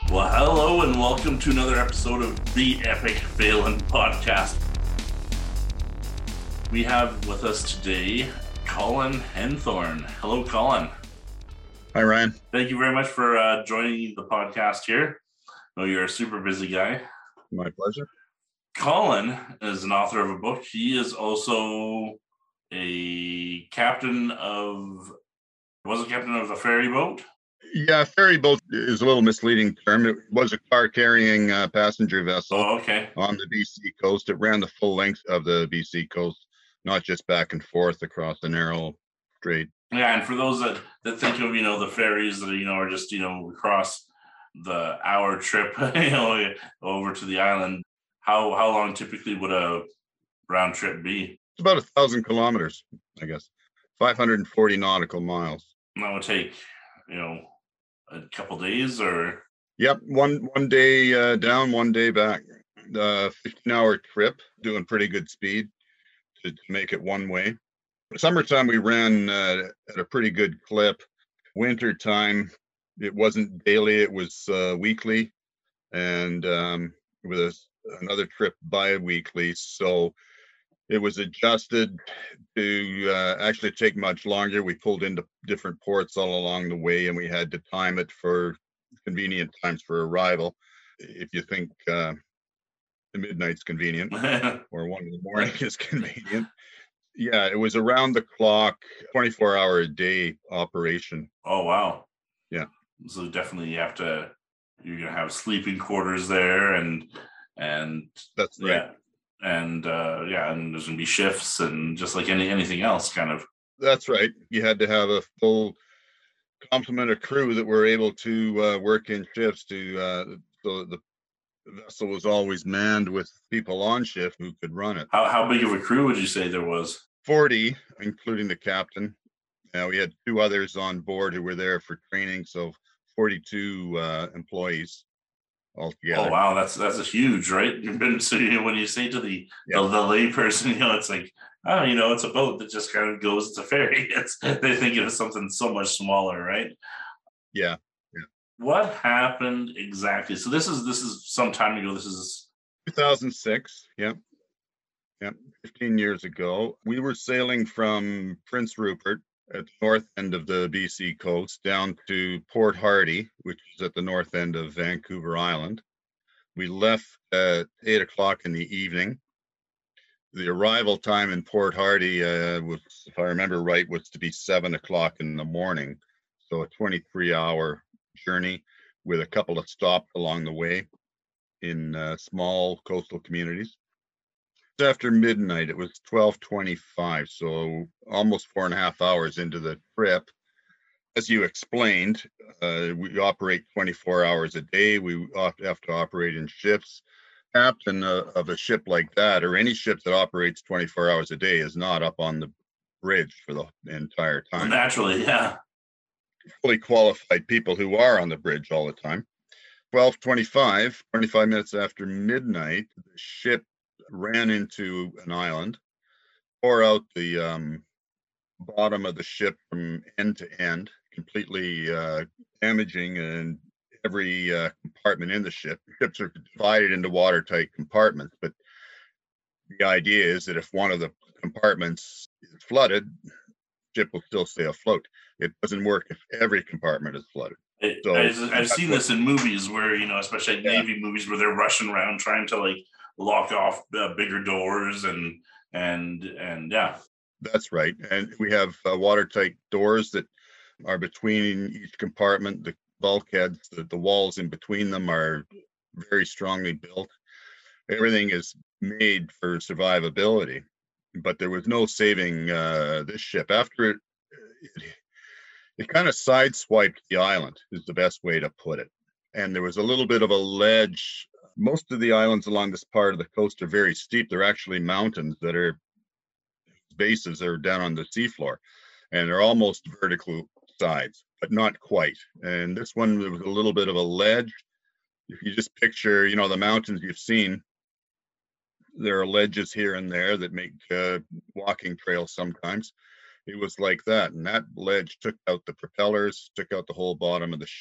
Well, hello and welcome to another episode of the Epic Phelan Podcast. We have with us today Colin Henthorn. Hello, Colin. Hi, Ryan. Thank you very much for joining the podcast here. I know you're a super busy guy. My pleasure. Colin is an author of a book. He is also a captain of a ferry boat. Yeah, ferry boat is a little misleading term. It was a car-carrying passenger vessel Oh, okay. on the BC coast. It ran the full length of the BC coast, not just back and forth across the narrow strait. Yeah, and for those that think of, the ferries that, are just, across the hour trip, over to the island, how long typically would a round trip be? It's about 1,000 kilometers, I guess, 540 nautical miles. And that would take, a couple days or? Yep, one day down, one day back. 15-hour trip, doing pretty good speed to make it one way. Summertime, we ran at a pretty good clip. Wintertime, it wasn't daily, it was weekly, and with another trip bi-weekly. So it was adjusted to actually take much longer. We pulled into different ports all along the way, and we had to time it for convenient times for arrival. If you think the midnight's convenient or 1 a.m. is convenient. Yeah, it was around the clock, 24-hour a day operation. Oh, wow. Yeah. So definitely you're going to have sleeping quarters there and that's right. Yeah. And and there's going to be shifts and just like anything else kind of. That's right. You had to have a full complement of crew that were able to work in shifts so the vessel was always manned with people on shift who could run it. How big of a crew would you say there was? 40, including the captain. We had 2 others on board who were there for training, so 42 employees altogether. Oh wow, that's a huge, right? So when you say to the lay person, it's like, oh, it's a boat that just kind of goes. It's a ferry. They think it was something so much smaller, right? Yeah. What happened exactly? So this is some time ago. This is 2006. Yep. 15 years ago. We were sailing from Prince Rupert at the north end of the BC coast down to Port Hardy, which is at the north end of Vancouver Island. We left at 8 o'clock in the evening. The arrival time in Port Hardy was, if I remember right, was to be 7 o'clock in the morning. So a 23-hour journey with a couple of stops along the way in small coastal communities. After midnight, it was 12:25, so almost 4.5 hours into the trip. As you explained, we operate 24 hours a day. We have to operate in shifts. Captain of a ship like that, or any ship that operates 24 hours a day, is not up on the bridge for the entire time. Naturally, yeah. Fully qualified people who are on the bridge all the time. 12:25, 25 minutes after midnight, the ship ran into an island, tore out the bottom of the ship from end to end, completely damaging and every compartment in the ship. Ships are divided into watertight compartments, but the idea is that if one of the compartments is flooded, the ship will still stay afloat. It doesn't work if every compartment is flooded. I've seen this in movies where, especially Navy movies where they're rushing around trying to like lock off bigger doors and yeah. That's right. And we have watertight doors that are between each compartment. The bulkheads, the walls in between them are very strongly built. Everything is made for survivability, but there was no saving this ship. After it kind of sideswiped the island, is the best way to put it. And there was a little bit of a ledge. Most of the islands along this part of the coast are very steep. They're actually mountains that are bases are down on the seafloor, and they're almost vertical sides, but not quite. And this one, there was a little bit of a ledge. If you just picture, the mountains you've seen, there are ledges here and there that make walking trails sometimes. It was like that, and that ledge took out the propellers, took out the whole bottom of the ship.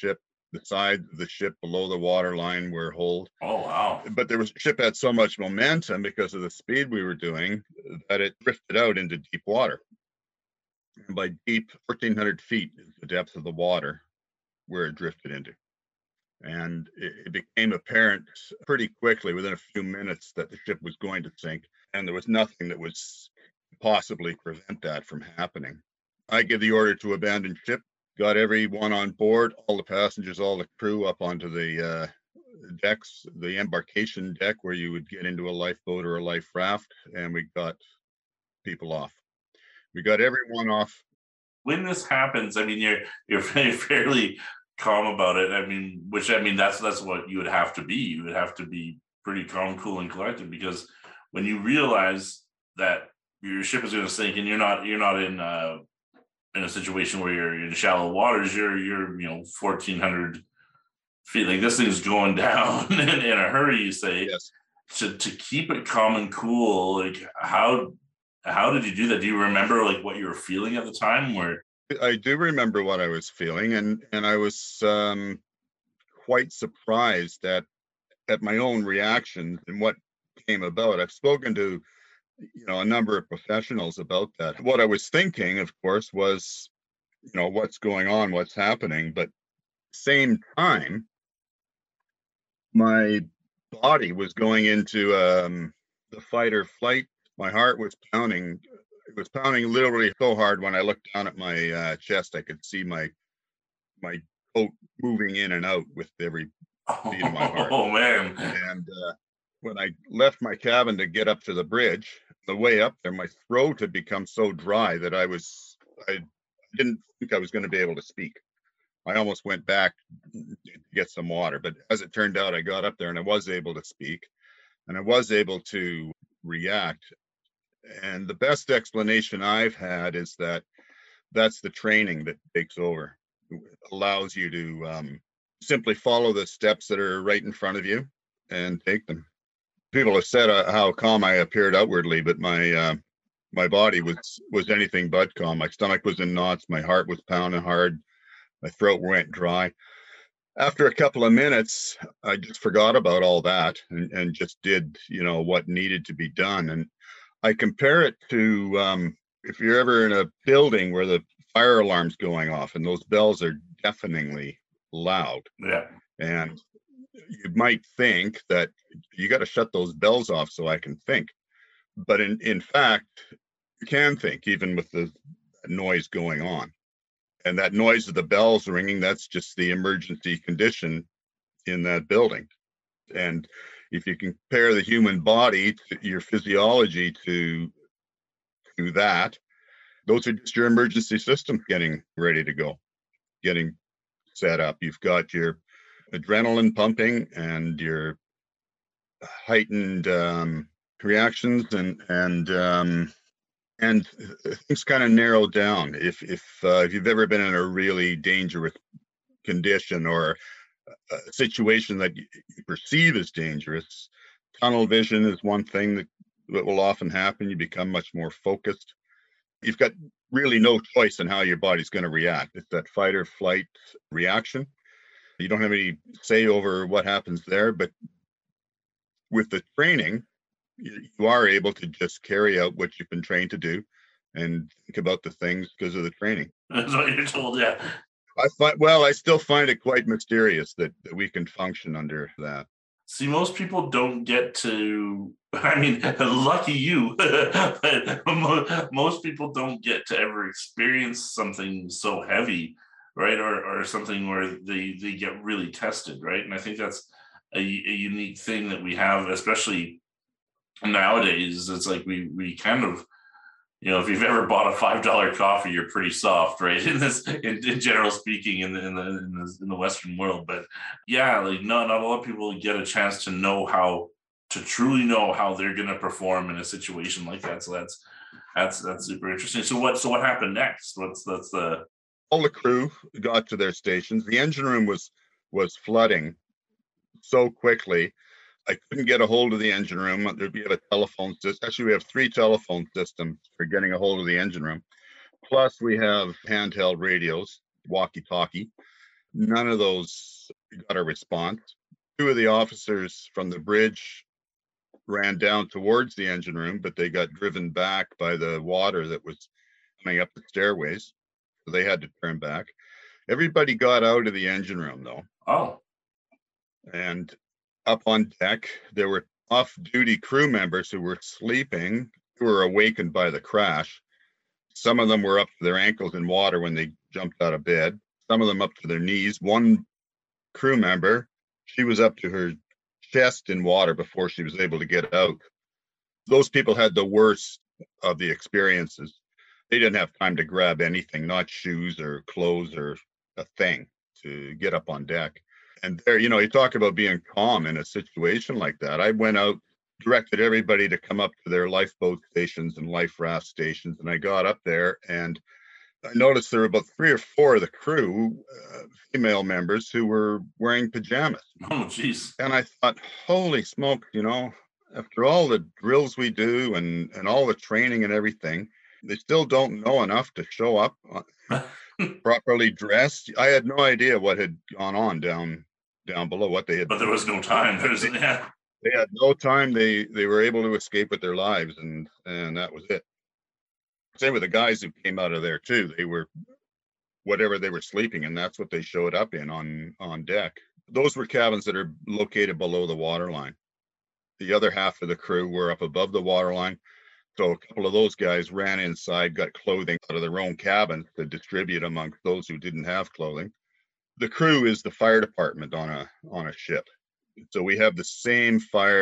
the side of the ship below the water line were holed. Oh, wow. But the ship had so much momentum because of the speed we were doing that it drifted out into deep water. And by deep, 1,400 feet is the depth of the water where it drifted into. And it became apparent pretty quickly, within a few minutes, that the ship was going to sink. And there was nothing that was possibly prevent that from happening. I give the order to abandon ship, got everyone on board, all the passengers, all the crew up onto the decks, the embarkation deck where you would get into a lifeboat or a life raft, and we got people off. We got everyone off. When this happens, I mean, you're fairly calm about it. I mean, that's what you would have to be. You would have to be pretty calm, cool, and collected, because when you realize that your ship is going to sink and you're not in a situation where you're in shallow waters, you're 1,400 feet, like this thing's going down in a hurry, you say. Yes. To keep it calm and cool, like how did you do that? Do you remember like what you were feeling at the time? Where I do remember what I was feeling, and I was quite surprised at my own reaction and what came about. I've spoken to a number of professionals about that. What I was thinking, of course, was what's going on, what's happening, but same time my body was going into the fight or flight. My heart was pounding. It was pounding literally so hard when I looked down at my chest, I could see my coat moving in and out with every beat of my heart. Oh man! And when I left my cabin to get up to the bridge, the way up there, my throat had become so dry that I didn't think I was going to be able to speak. I almost went back to get some water, but as it turned out, I got up there and I was able to speak, and I was able to react. And the best explanation I've had is that that's the training that takes over. It allows you to simply follow the steps that are right in front of you and take them. People have said how calm I appeared outwardly, but my body was anything but calm. My stomach was in knots. My heart was pounding hard. My throat went dry. After a couple of minutes, I just forgot about all that and just did, what needed to be done. And I compare it to if you're ever in a building where the fire alarm's going off and those bells are deafeningly loud. Yeah. And you might think that you got to shut those bells off so I can think. But in fact, you can think even with the noise going on. And that noise of the bells ringing, that's just the emergency condition in that building. And if you compare the human body to your physiology to that, those are just your emergency systems getting ready to go, getting set up. You've got your adrenaline pumping and your heightened reactions and things kind of narrow down. If you've ever been in a really dangerous condition or a situation that you perceive as dangerous, tunnel vision is one thing that will often happen. You become much more focused. You've got really no choice in how your body's going to react. It's that fight or flight reaction. You don't have any say over what happens there, but with the training, you are able to just carry out what you've been trained to do and think about the things because of the training. That's what you're told, yeah. I still find it quite mysterious that we can function under that. See, most people don't get to, I mean, lucky you, but most people don't get to ever experience something so heavy, right? Or something where they get really tested, right? And I think that's a unique thing that we have, especially nowadays. It's like we kind of, if you've ever bought a $5 coffee, you're pretty soft, right? In general speaking, in the Western world. But yeah, like not a lot of people get a chance to truly know how they're going to perform in a situation like that. So that's super interesting. So what happened next? All the crew got to their stations. The engine room was flooding so quickly. I couldn't get a hold of the engine room. We have a telephone system. Actually, we have 3 telephone systems for getting a hold of the engine room. Plus, we have handheld radios, walkie-talkie. None of those got a response. Two of the officers from the bridge ran down towards the engine room, but they got driven back by the water that was coming up the stairways. So they had to turn back. Everybody got out of the engine room though. Oh, And up on deck, there were off-duty crew members who were sleeping, who were awakened by the crash. Some of them were up to their ankles in water when they jumped out of bed. Some of them up to their knees. One crew member, she was up to her chest in water before she was able to get out. Those people had the worst of the experiences. They didn't have time to grab anything, not shoes or clothes or a thing, to get up on deck. And there, you talk about being calm in a situation like that. I went out, directed everybody to come up to their lifeboat stations and life raft stations. And I got up there and I noticed there were about 3 or 4 of the crew, female members, who were wearing pajamas. oh, geez. And I thought, holy smoke, after all the drills we do and all the training and everything, they still don't know enough to show up properly dressed. I had no idea what had gone on down below, what they had. But there was no time. They had no time. They were able to escape with their lives, and that was it. Same with the guys who came out of there too. They were whatever they were sleeping in, that's what they showed up in on deck. Those were cabins that are located below the waterline. The other half of the crew were up above the waterline. So a couple of those guys ran inside, got clothing out of their own cabins to distribute amongst those who didn't have clothing. The crew is the fire department on a ship. So we have the same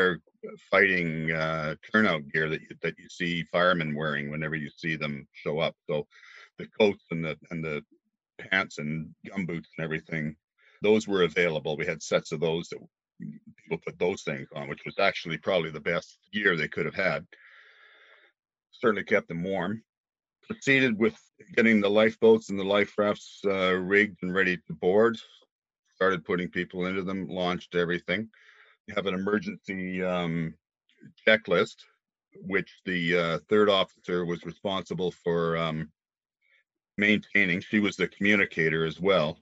fighting turnout gear that you see firemen wearing whenever you see them show up. So the coats and the pants and gumboots and everything, those were available. We had sets of those that people put those things on, which was actually probably the best gear they could have had. Certainly kept them warm. Proceeded with getting the lifeboats and the life rafts rigged and ready to board. Started putting people into them, launched everything. We have an emergency checklist, which the third officer was responsible for maintaining. She was the communicator as well.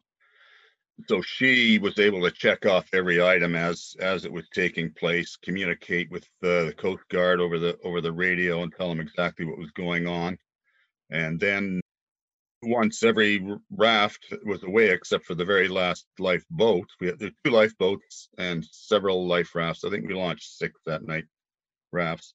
So she was able to check off every item as it was taking place, communicate with the Coast Guard over the radio and tell them exactly what was going on. And then once every raft was away, except for the very last lifeboat, there were 2 lifeboats and several life rafts. I think we launched 6 that night, rafts.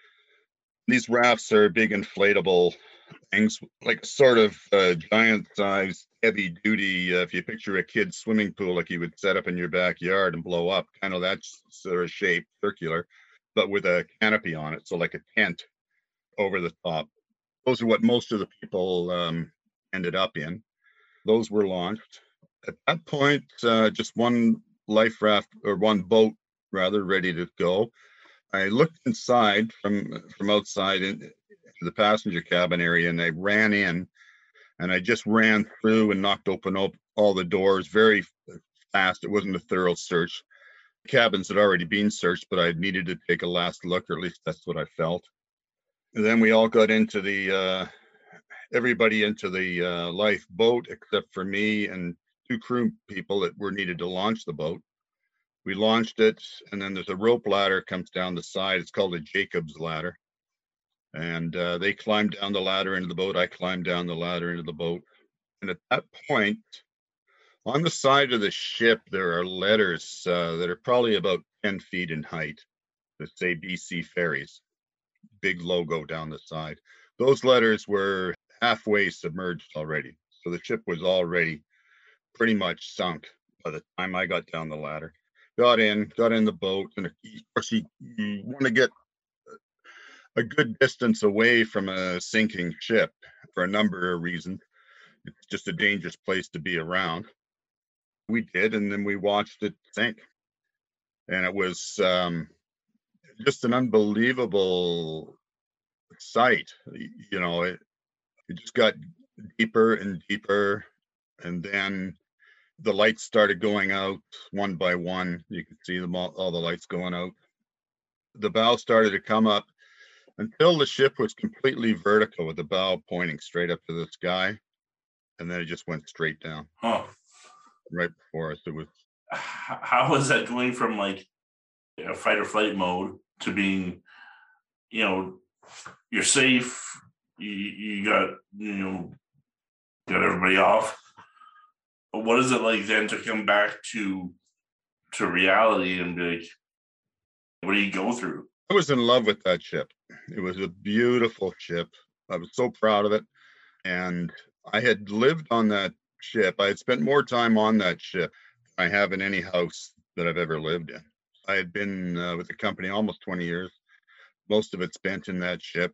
These rafts are big inflatable things, like sort of giant size, heavy duty. If you picture a kid's swimming pool, like you would set up in your backyard and blow up, kind of that sort of shape, circular, but with a canopy on it. So like a tent over the top. Those are what most of the people ended up in. Those were launched. At that point, just one life raft, or one boat rather, ready to go. I looked inside from outside into the passenger cabin area, and I ran in, and I just ran through and knocked open all the doors very fast. It wasn't a thorough search. Cabins had already been searched, but I needed to take a last look, or at least that's what I felt. And then we all got into everybody into the lifeboat except for me and 2 crew people that were needed to launch the boat. We launched it, and then there's a rope ladder comes down the side. It's called a Jacob's ladder. And they climbed down the ladder into the boat. I climbed down the ladder into the boat. And at that point, on the side of the ship, there are letters that are probably about 10 feet in height that say BC Ferries. Big logo down the side. Those letters were halfway submerged already. So the ship was already pretty much sunk by the time I got down the ladder. Got in the boat, and of course you want to get a good distance away from a sinking ship for a number of reasons. It's just a dangerous place to be around. We did, and then we watched it sink. And it was just an unbelievable sight. It just got deeper and deeper, and then the lights started going out one by one. You could see them all the lights going out. The bow started to come up until the ship was completely vertical, with the bow pointing straight up to the sky, and then it just went straight down. Oh. right before us. It was How is that going from like a fight or flight mode to being, you know, you're safe, you got, got everybody off. But what is it like then to come back to reality and be like, what do you go through? I was in love with that ship. It was a beautiful ship. I was so proud of it. And I had lived on that ship. I had spent more time on that ship than I have in any house that I've ever lived in. I had been with the company almost 20 years, most of it spent in that ship.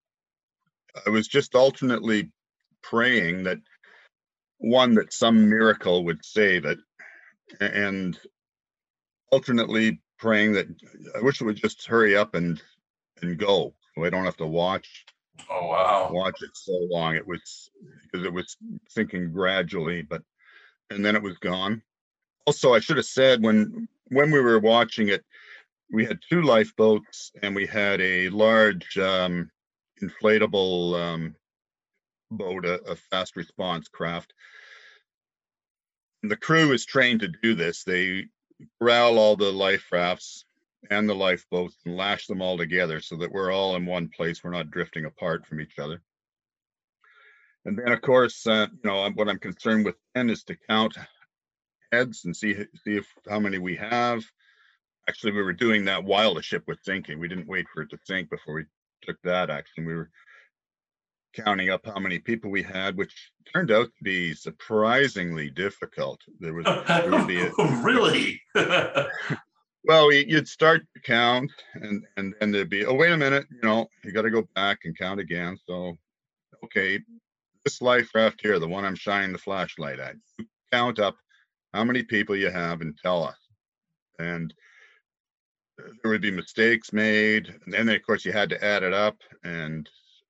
I was just alternately praying that one, that some miracle would save it, and alternately praying that I wish it would just hurry up and go so I don't have to Oh wow. watch it so long. It was because it was sinking gradually, but and then it was gone. Also, I should have said when we were watching it, we had two lifeboats and we had a large inflatable boat, a fast response craft. And the crew is trained to do this. They corral all the life rafts and the lifeboats and lash them all together so that we're all in one place. We're not drifting apart from each other. And then, of course, what I'm concerned with then is to count heads and see if how many we have. Actually, we were doing that while the ship was sinking. We didn't wait for it to sink before we took that action. We were counting up how many people we had, which turned out to be surprisingly difficult. There would be Really? well, you'd start to count, and then there'd be, oh, wait a minute, you got to go back and count again. So, okay, this life raft here, the one I'm shining the flashlight at, you count up how many people you have and tell us. And there would be mistakes made, and then of course you had to add it up, and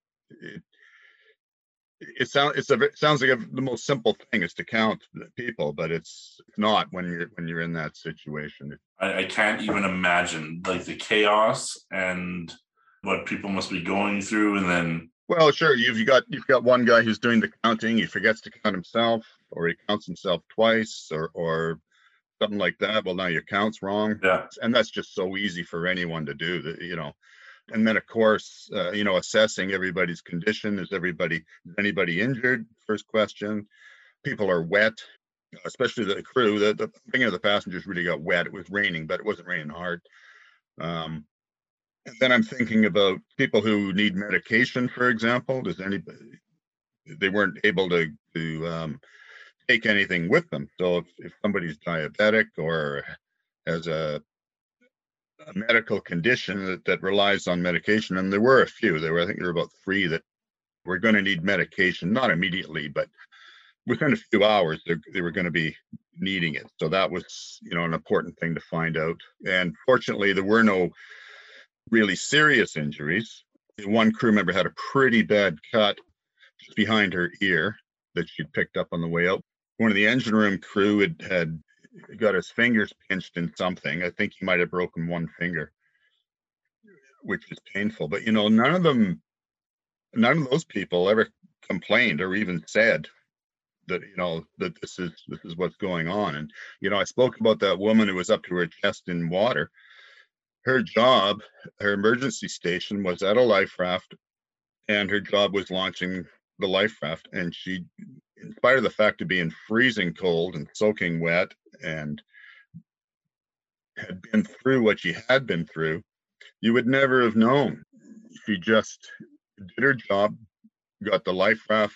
it sounds like the most simple thing is to count the people, but it's not when you're in that situation. I can't even imagine like the chaos and what people must be going through, and then Well, sure, you've got one guy who's doing the counting. He forgets to count himself, or he counts himself twice, or something like that. Well, now your count's wrong, yeah. and that's just so easy for anyone to do. And then of course, assessing everybody's condition. Is anybody injured? First question. People are wet, especially the crew. The beginning of the passengers really got wet. It was raining, but it wasn't raining hard. And then I'm thinking about people who need medication, for example. They weren't able to take anything with them. So if somebody's diabetic or has a medical condition that relies on medication, and there were a few, I think there were about 3 that were going to need medication, not immediately, but within a few hours, they were going to be needing it. So that was, an important thing to find out. And fortunately, there were no really serious injuries. One crew member had a pretty bad cut just behind her ear that she'd picked up on the way out. One of the engine room crew had got his fingers pinched in something. I think he might have broken one finger, which is painful. But none of those people ever complained or even said that that this is what's going on. And I spoke about that woman who was up to her chest in water. Her job, her emergency station was at a life raft, and her job was launching the life raft. And she, in spite of the fact of being freezing cold and soaking wet and had been through what she had been through, you would never have known. She just did her job, got the life raft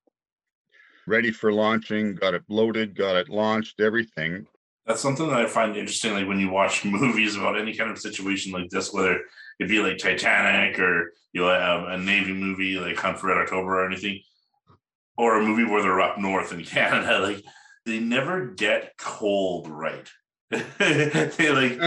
ready for launching, got it loaded, got it launched, everything. That's something that I find interesting, like when you watch movies about any kind of situation like this, whether it be like Titanic or a Navy movie like Hunt for Red October or anything, or a movie where they're up north in Canada, like they never get cold right. It's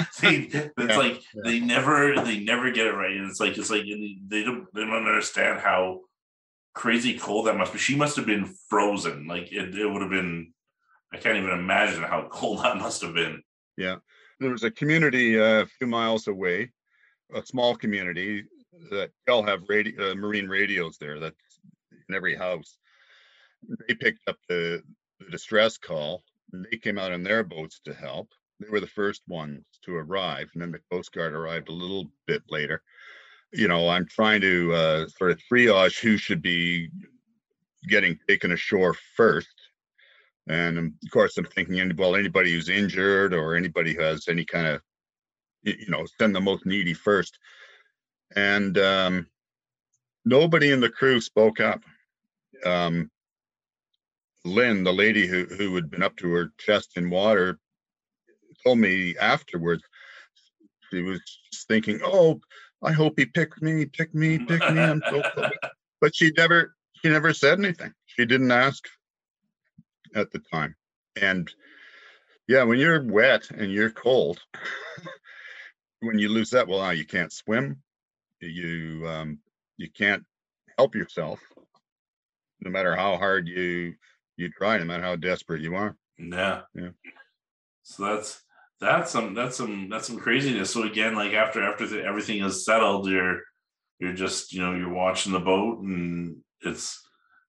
like they never get it right, and it's like they don't understand how crazy cold that must be. She must have been frozen. Like it would have been. I can't even imagine how cold that must have been. Yeah, there was a community a few miles away, a small community that all have marine radios there. That's in every house. They picked up the distress call And they came out on their boats to help. They were the first ones to arrive, and then the Coast Guard arrived a little bit later. I'm trying to sort of triage who should be getting taken ashore first. And of course, I'm thinking, well, anybody who's injured or anybody who has any kind of, send the most needy first. And nobody in the crew spoke up. Lynn, the lady who had been up to her chest in water, told me afterwards, she was just thinking, oh, I hope he picked me, pick me. I'm so close. But she never said anything. She didn't ask at the time. And yeah, when you're wet and you're cold, when you lose that, well, now you can't swim. You can't help yourself, no matter how hard you try, no matter how desperate you are. Yeah. Yeah. So that's some craziness. So again, like after everything is settled, you're just, you're watching the boat, and it's,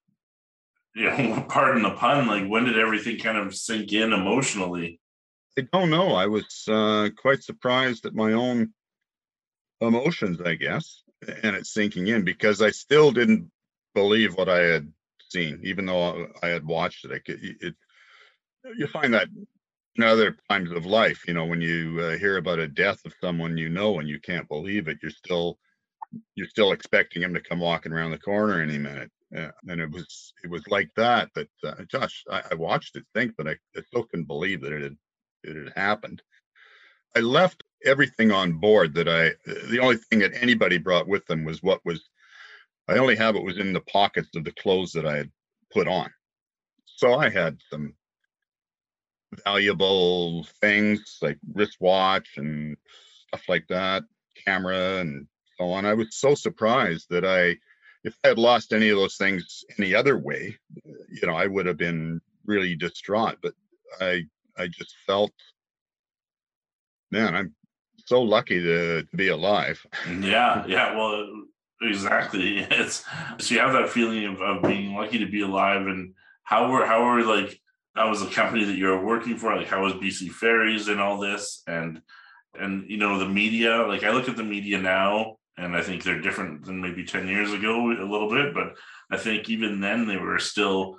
pardon the pun, like when did everything kind of sink in emotionally? I don't know. I was quite surprised at my own emotions, I guess, and it's sinking in, because I still didn't believe what I had seen, even though I had watched it. You find that in other times of life, when you hear about a death of someone, and you can't believe it, you're still expecting him to come walking around the corner any minute. And it was like that. But Josh, I watched it think, but I still couldn't believe that it had happened. I left everything on board. The only thing that anybody brought with them was I only have what was in the pockets of the clothes that I had put on. So I had some valuable things like wristwatch and stuff like that, camera and so on. I was so surprised that if I had lost any of those things any other way, I would have been really distraught. But I just felt, man, I'm so lucky to be alive. Yeah. Well, exactly. It's, so you have that feeling of being lucky to be alive. And how were like, how was the company that you're working for? Like, how was BC Ferries and all this? And the media, like I look at the media now, and I think they're different than maybe 10 years ago a little bit, but I think even then they were still,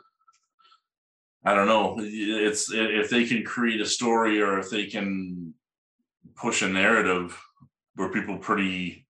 I don't know, it's, if they can create a story, or if they can push a narrative where people pretty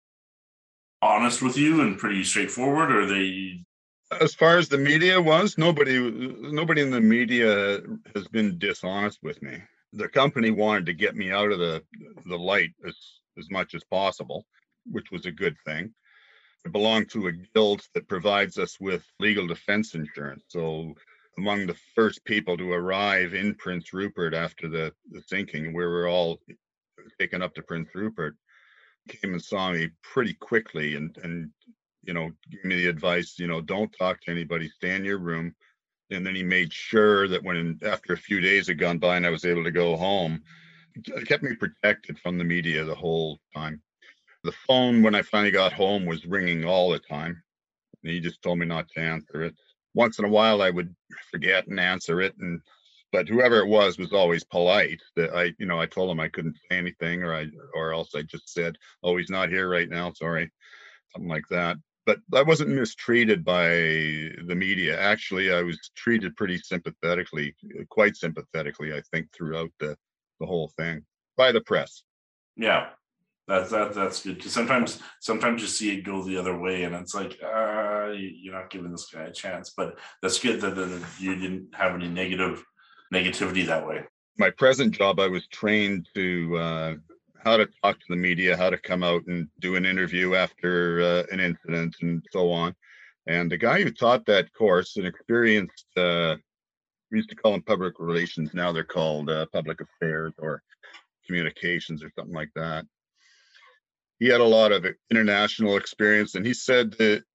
honest with you and pretty straightforward, or they. As far as the media was, nobody in the media has been dishonest with me. The company wanted to get me out of the light as much as possible, which was a good thing. I belong to a guild that provides us with legal defense insurance. So among the first people to arrive in Prince Rupert after the sinking, where we're all taken up to Prince Rupert, came and saw me pretty quickly and gave me the advice, don't talk to anybody, stay in your room. And then he made sure that after a few days had gone by and I was able to go home, it kept me protected from the media the whole time. The phone, when I finally got home, was ringing all the time. And he just told me not to answer it. Once in a while, I would forget and answer it. But whoever it was always polite. That I told him I couldn't say anything, or else I just said, "Oh, he's not here right now. Sorry," something like that. But I wasn't mistreated by the media. Actually, I was treated pretty sympathetically, quite sympathetically, I think, throughout the whole thing by the press. Yeah, that's good, because sometimes you see it go the other way, and it's like, you're not giving this guy a chance. But that's good that you didn't have any negativity that way. My present job, I was trained to how to talk to the media, how to come out and do an interview after an incident, and so on. And the guy who taught that course, an experienced, we used to call them public relations. Now they're called public affairs or communications or something like that. He had a lot of international experience, and he said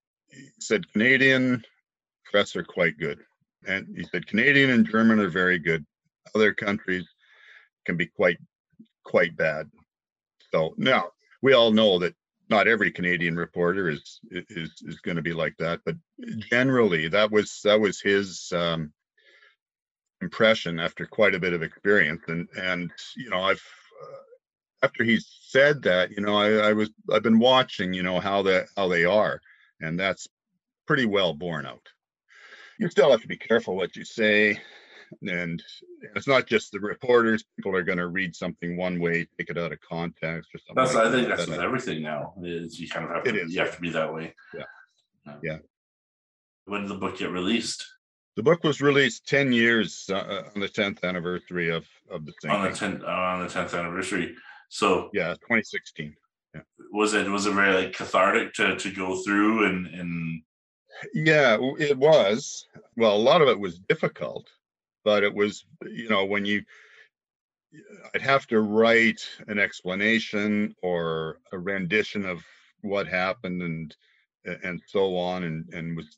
Canadian press are quite good. And he said Canadian and German are very good. Other countries can be quite bad. So now we all know that not every Canadian reporter is going to be like that, but generally that was his impression after quite a bit of experience. And I've after he said that, I've been watching, how they are, and that's pretty well borne out. You still have to be careful what you say, and it's not just the reporters. People are going to read something one way, take it out of context or something. I think that's with everything now. Is you kind of have to. You have to be that way. Yeah. When did the book get released? The book was released 10 years on the 10th anniversary of the thing. On the 10th anniversary. So 2016. Yeah. Was it very cathartic to go through and? Yeah, it was. Well, a lot of it was difficult, but it was, when I'd have to write an explanation or a rendition of what happened and so on, and was,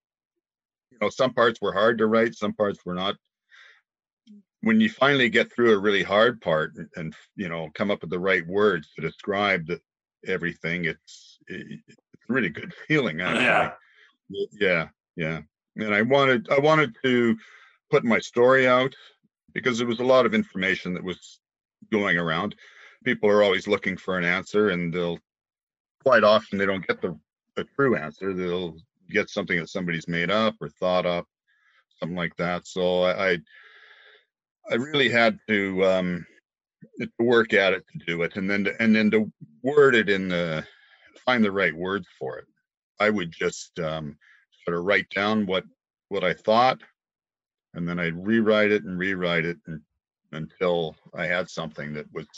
some parts were hard to write, some parts were not. When you finally get through a really hard part and come up with the right words to describe everything, it's a really good feeling, actually. Yeah. And I wanted to put my story out because there was a lot of information that was going around. People are always looking for an answer, and quite often they don't get the true answer. They'll get something that somebody's made up or thought up, something like that. So I really had to work at it to do it, and then to word it find the right words for it. I would just sort of write down what I thought, and then I'd rewrite it until I had something that was,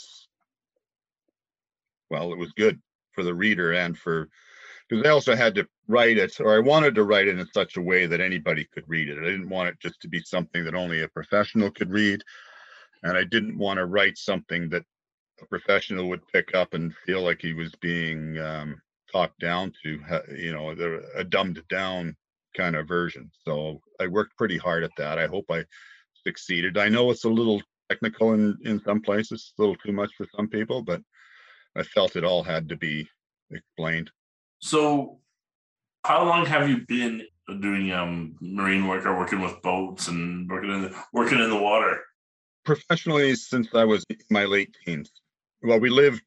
well, it was good for the reader and because I also had to write it, or I wanted to write it in such a way that anybody could read it. I didn't want it just to be something that only a professional could read, and I didn't want to write something that a professional would pick up and feel like he was being talked down to, a dumbed down kind of version. So I worked pretty hard at that. I hope I succeeded. I know it's a little technical in some places, a little too much for some people, but I felt it all had to be explained. So how long have you been doing marine work or working with boats and working in the water? Professionally, since I was in my late teens. Well, we lived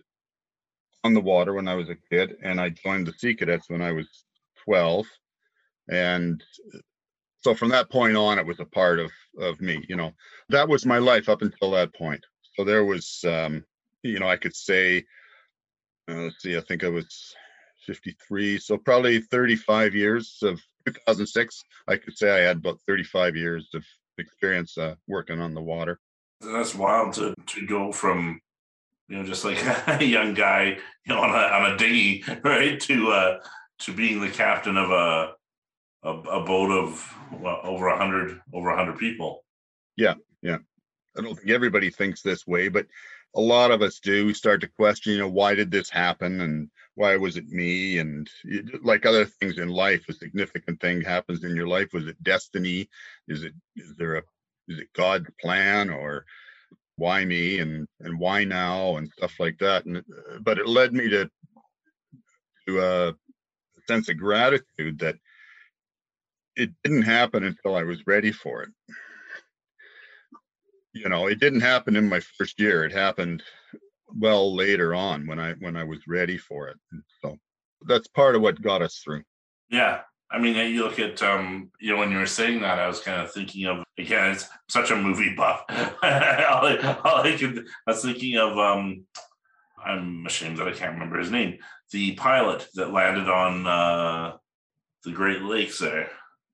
on the water when I was a kid, and I joined the Sea Cadets when I was 12. And so from that point on, it was a part of me. That was my life up until that point. So there was, I could say, let's see, I think I was 53. So probably 35 years of 2006. I could say I had about 35 years of experience working on the water. That's wild to go from, just like a young guy, on a dinghy, right, to being the captain of a boat of over 100 people. Yeah. I don't think everybody thinks this way, but a lot of us do. We start to question, why did this happen, and why was it me? And like other things in life, a significant thing happens in your life. Was it destiny? Is it God's plan, or why me, and why now, and stuff like that? But it led me to a sense of gratitude that it didn't happen until I was ready for it. It didn't happen in my first year. It happened well later on when I was ready for it. And so that's part of what got us through. Yeah. I mean, you look at, when you were saying that, I was kind of thinking of, again, it's such a movie buff. I was thinking of, I'm ashamed that I can't remember his name, the pilot that landed on the Great Lakes there.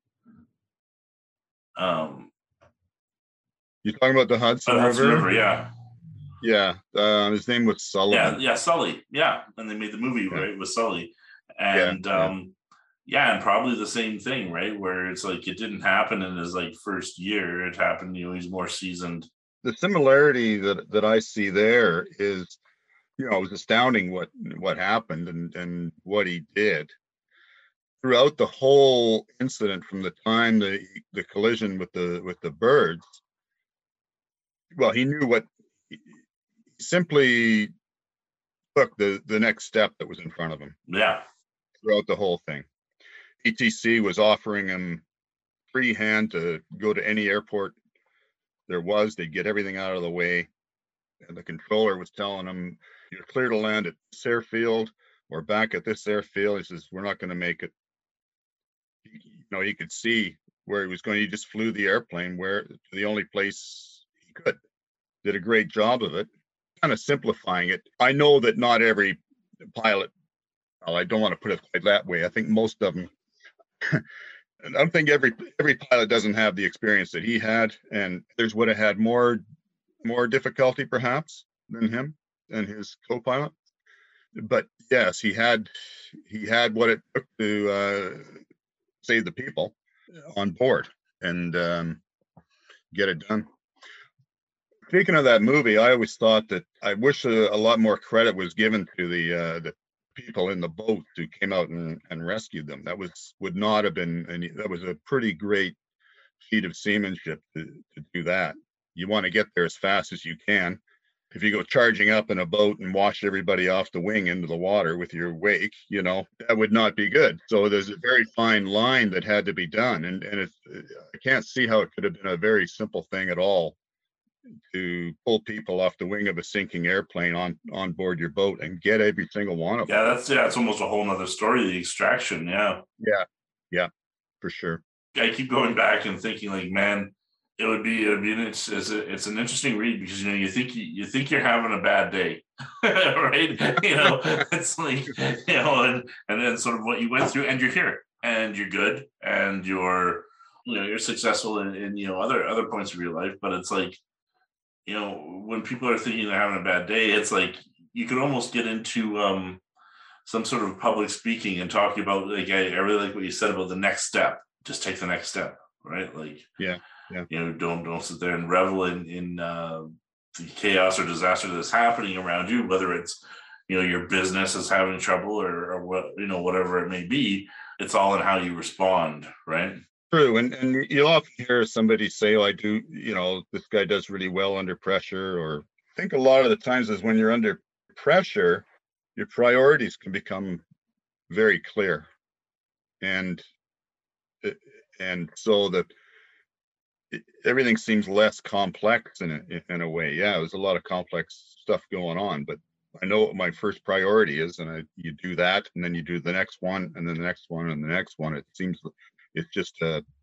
You're talking about the Hudson River? Yeah. Yeah. His name was Sullivan. Yeah, Sully. Yeah. And they made the movie, right, with Sully. And and probably the same thing, right? Where it's like it didn't happen in his first year. It happened, he's more seasoned. The similarity that I see there is, it was astounding what happened and what he did. Throughout the whole incident, from the time the collision with the birds, well, he knew he simply took the next step that was in front of him. Yeah. Throughout the whole thing, ETC was offering him free hand to go to any airport there was. They'd get everything out of the way. And the controller was telling them, "You're clear to land at this airfield or back at this airfield." He says, "We're not going to make it." He could see where he was going. He just flew the airplane where to the only place he could. Did a great job of it, kind of simplifying it. I know that not every pilot, well, I don't want to put it quite that way. I think most of them, I don't think every pilot doesn't have the experience that he had, and there's would have had more difficulty perhaps than him and his co-pilot. But yes, he had what it took to save the people on board and get it done. Speaking of that movie, I always thought that I wish a lot more credit was given to the people in the boat who came out and rescued them. That would not have been that was a pretty great feat of seamanship to do that. You want to get there as fast as you can. If you go charging up in a boat and wash everybody off the wing into the water with your wake, that would not be good. So there's a very fine line that had to be done. And I can't see how it could have been a very simple thing at all to pull people off the wing of a sinking airplane on board your boat and get every single one of them. That's almost a whole nother story, the extraction. Yeah, for sure. I keep going back and thinking, like, man, it's an interesting read, because you think you're having a bad day, right? It's like, and then sort of what you went through, and you're here and you're good and you're successful in other points of your life. But it's like, when people are thinking they're having a bad day, it's like you could almost get into some sort of public speaking and talking about, like, I really like what you said about the next step. Just take the next step, right? Like, yeah. Don't sit there and revel in the chaos or disaster that's happening around you, whether it's your business is having trouble or what, whatever it may be. It's all in how you respond, right? True. And you'll often hear somebody say, "Oh, I do, this guy does really well under pressure." Or I think a lot of the times is when you're under pressure, your priorities can become very clear. And so that everything seems less complex in a way. Yeah, there's a lot of complex stuff going on, but I know what my first priority is, and you do that, and then you do the next one, and then the next one, and the next one. It seems it's just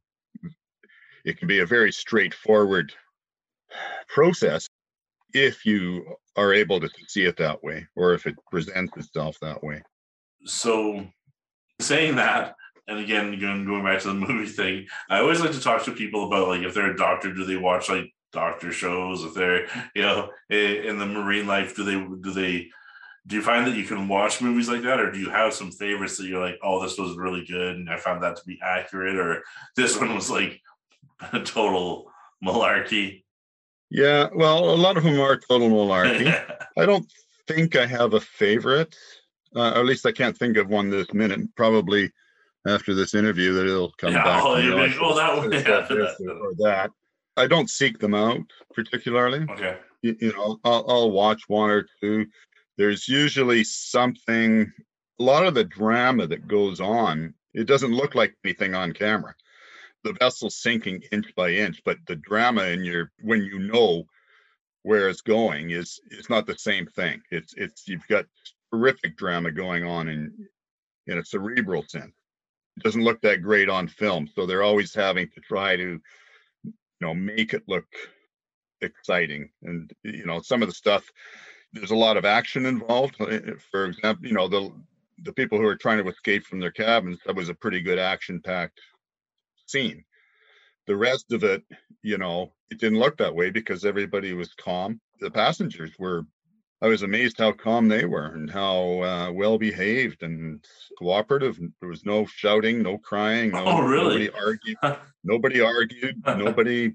it can be a very straightforward process if you are able to see it that way, or if it presents itself that way. So, saying that, and again, going back to the movie thing, I always like to talk to people about, like, if they're a doctor, do they watch like doctor shows? If they're in the marine life, do you find that you can watch movies like that, or do you have some favorites that you're like, oh, this was really good and I found that to be accurate, or this one was like a total malarkey? Yeah, well, a lot of them are total malarkey. I don't think I have a favorite, or at least I can't think of one this minute. Probably after this interview that it'll come back. That one, or that. I don't seek them out particularly. Okay. I'll watch one or two. There's usually something, a lot of the drama that goes on, it doesn't look like anything on camera. The vessel's sinking inch by inch, but the drama when you know where it's going is not the same thing. It's you've got terrific drama going on in a cerebral sense. It doesn't look that great on film, so they're always having to try to make it look exciting. And some of the stuff, there's a lot of action involved. For example, the people who are trying to escape from their cabins, that was a pretty good action-packed scene. The rest of it, it didn't look that way because everybody was calm. The passengers were, I was amazed how calm they were and how well behaved and cooperative. There was no shouting, no crying. Really? Nobody argued. Nobody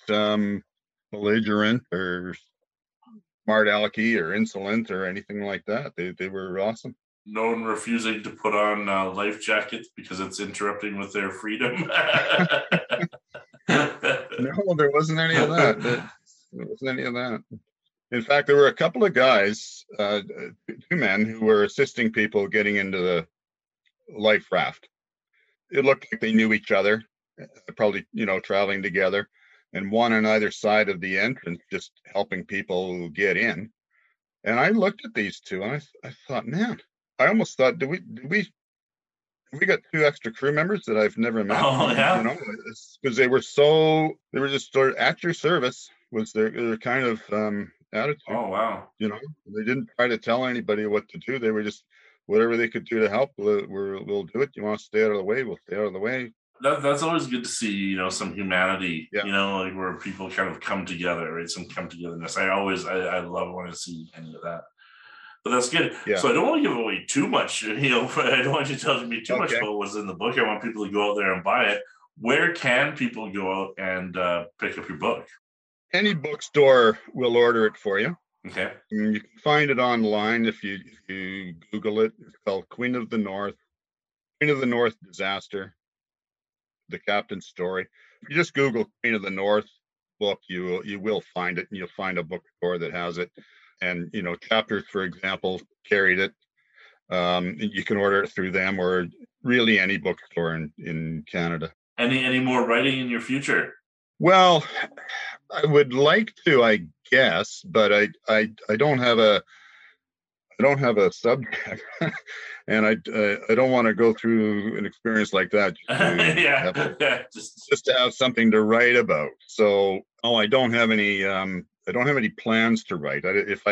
belligerent or smart alecky or insolent or anything like that. They were awesome. No one refusing to put on life jackets because it's interrupting with their freedom. No, there wasn't any of that. There wasn't any of that. In fact, there were a couple of guys, two men, who were assisting people getting into the life raft. It looked like they knew each other, probably, traveling together. and one on either side of the entrance, just helping people get in. And I looked at these two and I thought, man, I almost thought, we got two extra crew members that I've never met, Oh yeah. because they were just sort of at your service was their kind of attitude. Oh wow. They didn't try to tell anybody what to do. They were just whatever they could do to help. We'll do it. You want to stay out of the way? We'll stay out of the way. That's always good to see, some humanity, Yeah. like where people kind of come together, right? Some come togetherness. I love when I see any of that. But that's good. Yeah. So I don't want to give away too much, I don't want you to tell me too much Okay. about what's in the book. I want people to go out there and buy it. Where can people go out and pick up your book? Any bookstore will order it for you. Okay. You can find it online if you Google it. It's called Queen of the North Disaster, the captain's story. If you just Google Queen of the North book, you will find it, and you'll find a bookstore that has it. And Chapters, for example, carried it. You can order it through them or really any bookstore in Canada. Any more writing in your future? Well, I would like to, I guess, but I don't have a subject, and I don't want to go through an experience like that just to have something to write about. So, I don't have any plans to write.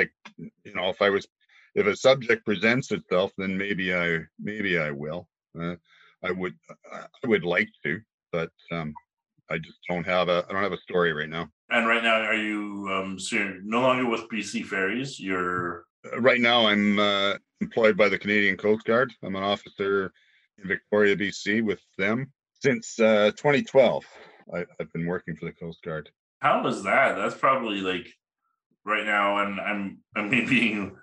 If a subject presents itself, then maybe I will. I would like to, but I just don't have a story right now. And right now, are you so you're no longer with BC Ferries? You're right now I'm employed by the Canadian Coast Guard. I'm an officer in Victoria, BC, with them since 2012. I've been working for the Coast Guard. How is that? That's probably like right now, and I'm me being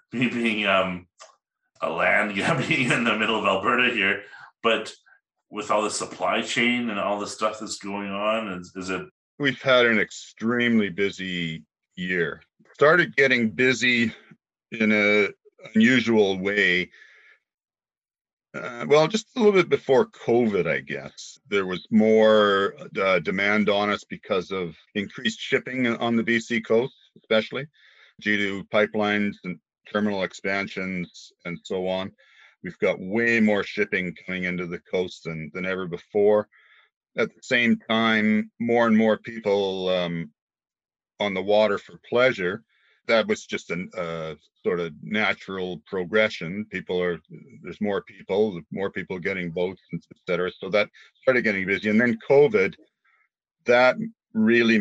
a land being in the middle of Alberta here, but with all the supply chain and all the stuff that's going on, is it? We've had an extremely busy year. Started getting busy in a unusual way. Just a little bit before COVID, I guess. There was more demand on us because of increased shipping on the BC coast, especially due to pipelines and terminal expansions and so on. We've got way more shipping coming into the coast than ever before. At the same time, more and more people on the water for pleasure. That was just a sort of natural progression. There's more people getting boats, et cetera. So that started getting busy. And then COVID, that really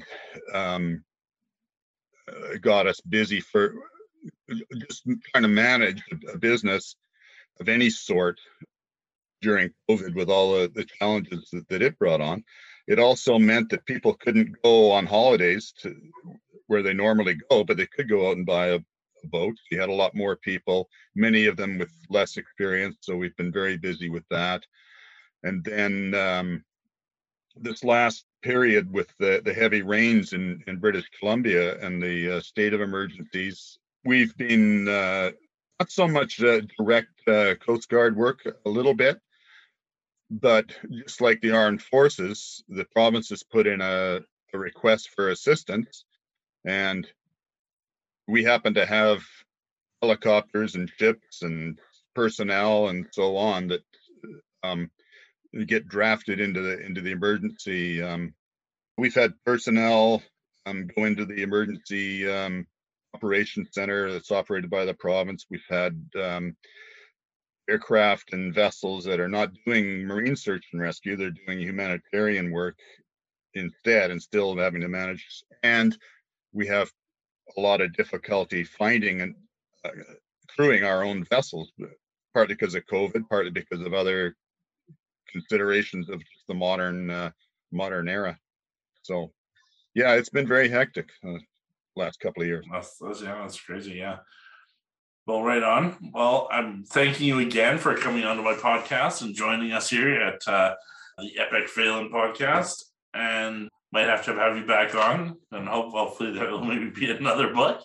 got us busy for just trying to manage a business of any sort during COVID with all the challenges that it brought on. It also meant that people couldn't go on holidays to where they normally go, but they could go out and buy a boat. We had a lot more people, many of them with less experience. So we've been very busy with that. And then this last period with the heavy rains in British Columbia and the state of emergencies, we've been not so much direct Coast Guard work, a little bit, but just like the armed forces, the province has put in a request for assistance, and we happen to have helicopters and ships and personnel and so on that get drafted into the emergency. We've had personnel go into the emergency operations center that's operated by the province. We've had aircraft and vessels that are not doing marine search and rescue. They're doing humanitarian work instead and still having to manage. And we have a lot of difficulty finding and crewing our own vessels, partly because of COVID, partly because of other considerations of just the modern era. So yeah, it's been very hectic last couple of years. That's crazy. Yeah. Well, right on. Well, I'm thanking you again for coming onto my podcast and joining us here at the Epic Phelan podcast, and might have to have you back on, and hopefully there will maybe be another book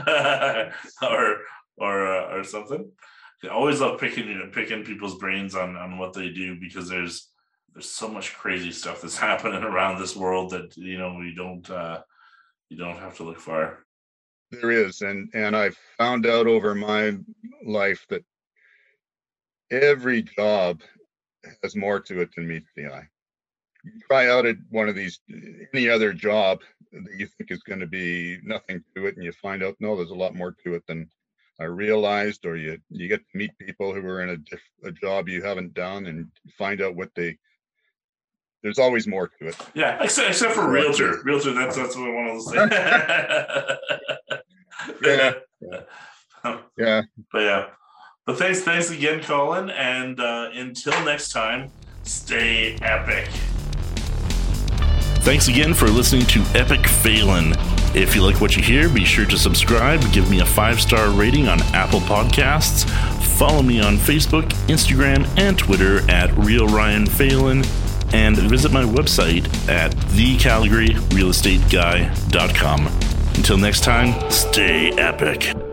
or something. I always love picking people's brains on what they do, because there's there's so much crazy stuff that's happening around this world that, you know, you don't have to look far. There is, and I've found out over my life that every job has more to it than meets the eye. You try out at one of these, any other job that you think is going to be nothing to it, and you find out, no, there's a lot more to it than I realized, or you get to meet people who are in a job you haven't done and find out there's always more to it. Yeah, except for realtor, that's what one of those things. Yeah. But thanks again, Colin, and until next time, stay epic. Thanks again for listening to Epic Phelan. If you like what you hear, be sure to subscribe, give me a 5-star rating on Apple Podcasts, follow me on Facebook, Instagram, and Twitter at RealRyanPhelan, and visit my website at thecalgaryrealestateguy.com. Until next time, stay epic.